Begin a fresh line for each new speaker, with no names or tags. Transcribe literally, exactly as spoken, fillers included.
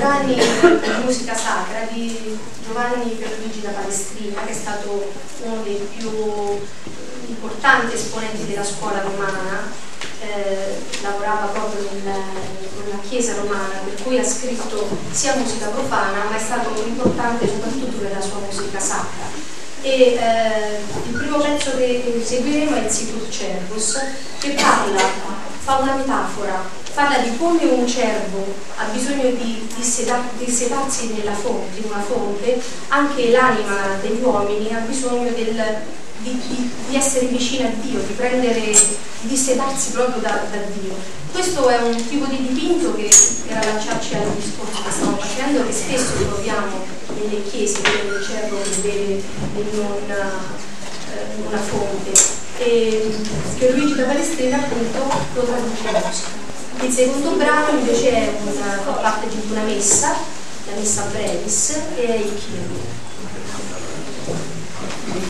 brani di musica sacra di Giovanni Pierluigi da Palestrina, che è stato uno dei più importanti esponenti della scuola romana, eh, lavorava proprio nel, con la chiesa romana, per cui ha scritto sia musica profana, ma è stato importante soprattutto nella sua musica sacra. E eh, il primo pezzo che seguiremo è il Sicut Cervus, che parla, fa una metafora, parla di come un cervo ha bisogno di dissetarsi nella fonte, in una fonte, anche l'anima degli uomini ha bisogno del, di, di, di essere vicina a Dio, di prendere, di dissetarsi proprio da, da Dio. Questo è un tipo di dipinto che, per allacciarci al discorso che stiamo facendo, che spesso troviamo nelle chiese, quello del cervo che vede in una, eh, una fonte. E Pierluigi da Palestrina appunto lo traduce in musica. Il secondo brano invece è una, fa parte di una messa, la messa brevis, e è il Kyrie.